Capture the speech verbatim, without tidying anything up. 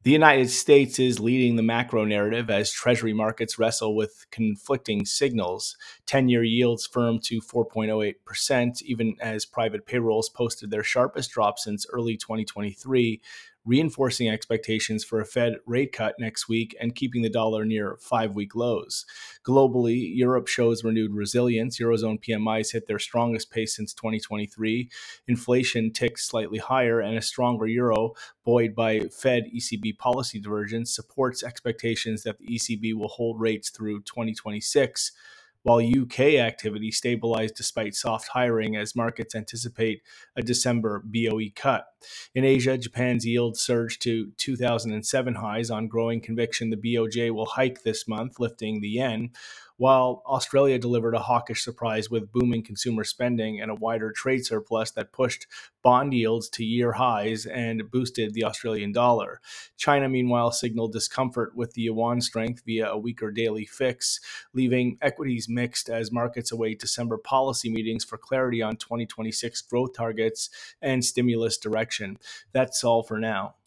The United States is leading the macro narrative as Treasury markets wrestle with conflicting signals. ten year yields firm to four point oh eight percent, even as private payrolls posted their sharpest drop since early twenty twenty-three, reinforcing expectations for a Fed rate cut next week and keeping the dollar near five week lows. Globally, Europe shows renewed resilience. Eurozone P M Is hit their strongest pace since twenty twenty-three. Inflation ticks slightly higher, and a stronger euro, buoyed by Fed E C B policy divergence, supports expectations that the E C B will hold rates through twenty twenty-six, while U K activity stabilized despite soft hiring as markets anticipate a December B O E cut. In Asia, Japan's yield surged to two thousand seven highs on growing conviction the B O J will hike this month, lifting the yen, while Australia delivered a hawkish surprise with booming consumer spending and a wider trade surplus that pushed bond yields to year highs and boosted the Australian dollar. China, meanwhile, signaled discomfort with the yuan strength via a weaker daily fix, leaving equities mixed as markets await December policy meetings for clarity on twenty twenty-six growth targets and stimulus direction. That's all for now.